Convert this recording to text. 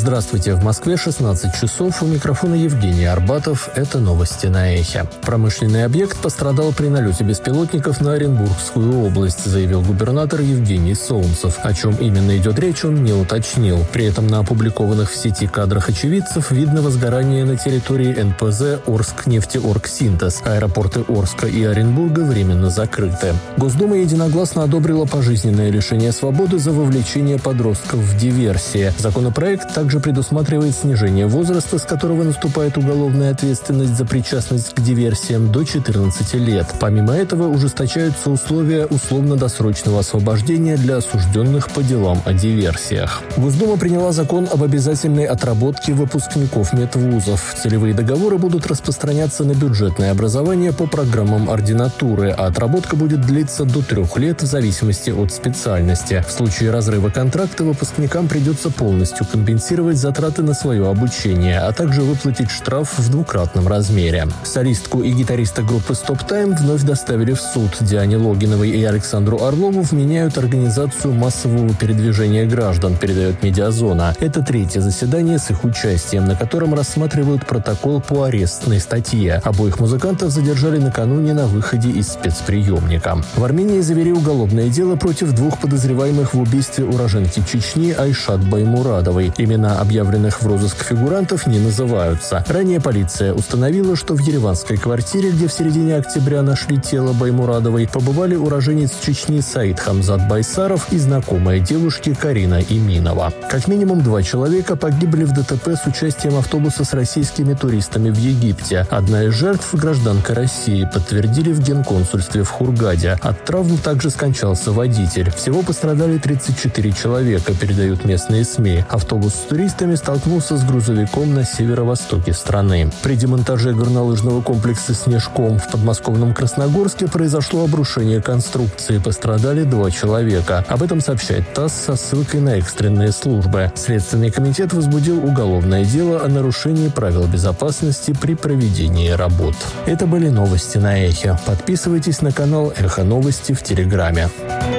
Здравствуйте, в Москве 16 часов, у микрофона Евгений Арбатов. Это новости на Эхе. Промышленный объект пострадал при налете беспилотников на Оренбургскую область, заявил губернатор Евгений Солнцев. О чем именно идет речь, он не уточнил. При этом на опубликованных в сети кадрах очевидцев видно возгорание на территории НПЗ «Орскнефтеоргсинтез». Аэропорты Орска и Оренбурга временно закрыты. Госдума единогласно одобрила пожизненное лишение свободы за вовлечение подростков в диверсии. Законопроект также предусматривает снижение возраста, с которого наступает уголовная ответственность за причастность к диверсиям, до 14 лет. Помимо этого, ужесточаются условия условно-досрочного освобождения для осужденных по делам о диверсиях. Госдума приняла закон об обязательной отработке выпускников медвузов. Целевые договоры будут распространяться на бюджетное образование по программам ординатуры, а отработка будет длиться до 3 лет в зависимости от специальности. В случае разрыва контракта выпускникам придется полностью компенсировать затраты на свое обучение, а также выплатить штраф в 2-кратном размере. Солистку и гитариста группы Stop Time вновь доставили в суд. Диане Логиновой и Александру Орлову вменяют организацию массового передвижения граждан, передает Медиазона. Это 3-е заседание с их участием, на котором рассматривают протокол по арестной статье. Обоих музыкантов задержали накануне на выходе из спецприемника. В Армении завели уголовное дело против 2 подозреваемых в убийстве уроженки Чечни Айшат Баймурадовой. Имена объявленных в розыск фигурантов не называются. Ранее полиция установила, что в ереванской квартире, где в середине октября нашли тело Баймурадовой, побывали уроженец Чечни Саид Хамзат Байсаров и знакомая девушки Карина Иминова. Как минимум 2 человека погибли в ДТП с участием автобуса с российскими туристами в Египте. Одна из жертв – гражданка России, подтвердили в генконсульстве в Хургаде. От травм также скончался водитель. Всего пострадали 34 человека, передают местные СМИ. Автобус с туристами столкнулся с грузовиком на северо-востоке страны. При демонтаже горнолыжного комплекса «Снежком» в подмосковном Красногорске произошло обрушение конструкции. Пострадали 2 человека. Об этом сообщает ТАСС со ссылкой на экстренные службы. Следственный комитет возбудил уголовное дело о нарушении правил безопасности при проведении работ. Это были новости на Эхе. Подписывайтесь на канал Эхо Новости в Телеграме.